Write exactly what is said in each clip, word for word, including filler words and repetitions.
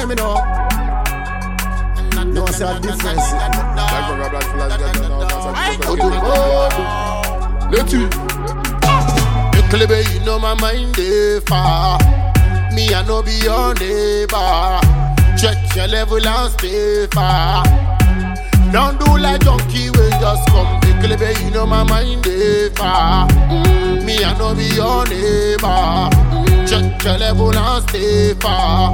hear me now. No, say a difference. Let's see. You know my mind is far. Me I no be your neighbor. Check your level and stay far. Don't do like junkie, we just come. You know my mind is far. Mm, me I no be your neighbor. Check your level and stay far.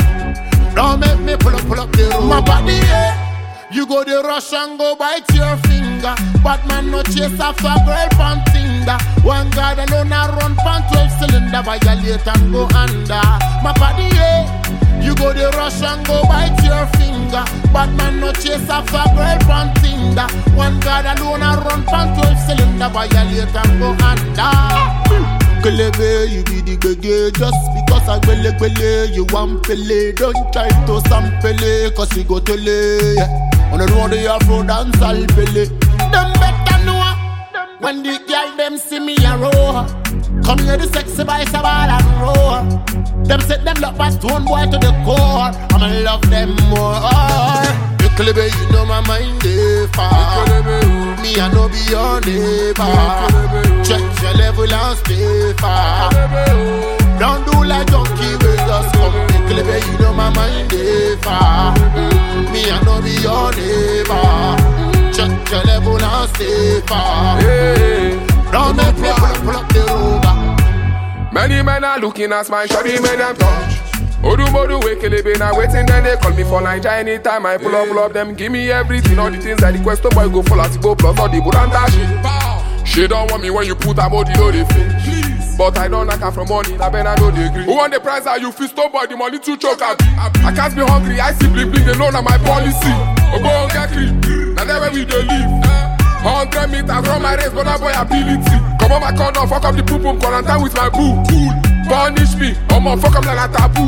Don't make me pull up, pull up the road. My body, yeah. You go the rush and go bite your finger. But man no chase after girl pan Tinder. One guy alone a run pan twelve cylinder. Violate and go under. My body, yeah. You go the rush and go bite your finger. But man no chase after girl pan Tinder. One guy alone a run pan twelve cylinder. Violate and go under. Kelebe, you be the gege. Just because I gwele gwele, you want pele. Don't try to sample, cause you go to lay. On the road, the Afro dance, I'll pele. Them better know when the girl them see me a row. Come here, the sexy boys a ball and roll. Them set them love as stone boy to the core. I'ma love them more. Kelebe, you know my mind is far. Me I no be your neighbor. Check your level and stay far. Don't do like junkie, we just come. Kelebe, you know my mind is far. Me I no be your neighbor. Check your level and stay far. Don't make me pull up, pull up the rover. Many men are looking at my shoddy men and touch. Odu modu we kelebe na waiting, then they call me for Niger anytime I pull up, pull up them, give me everything, all the things that the question boy go full as go plus all the buranta shit. She don't want me when you put a body low they fit. But I don't knock her from money, I better know they agree. Who want the price are you fist stop boy, the money too choke at. I can't be hungry, I see bling bling, they know na my policy. Obo get clean, now there we dey live. Hundred meters from my race, but that boy ability. Come on my corner, fuck up the poop poop, quarantine with my boo. Cool. Punish me, I'ma fuck up like a taboo.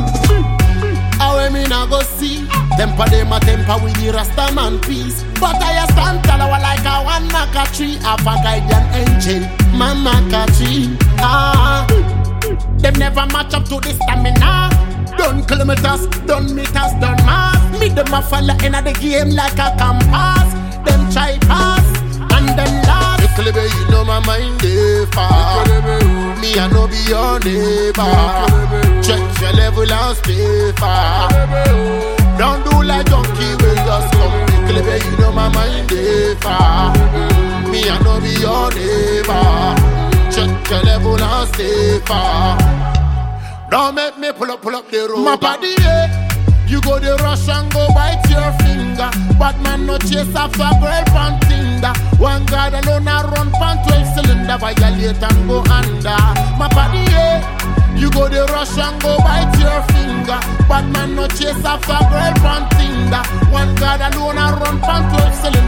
How me nah go see? Temper them a temper with the Rasta man peace. But I stand tall like a one knock a tree. Have a guardian angel, man knock a tree. Ah, them never match up to the stamina. Done kilometers, done meters, done miles. Me them a follow in the game like a compass. Them try pass and them last. Kelebe, you know my mind is far. Me I no be your neighbor. Check your level and stay far. Don't do like junkie, we just come. Kelebe, you know my mind is far. Me I no be your neighbor. Check your level and stay far. Don't make me pull up, pull up the road. My body, yeah. You go the rush and go bite your finger. But man no chase after girl pan Tinder. One guy alone a run pan twelve cylinder. Violate and go under. My body, yeah. You go the rush and go bite your finger. But man no chase after girl pan Tinder. One guy alone a run pan twelve cylinder.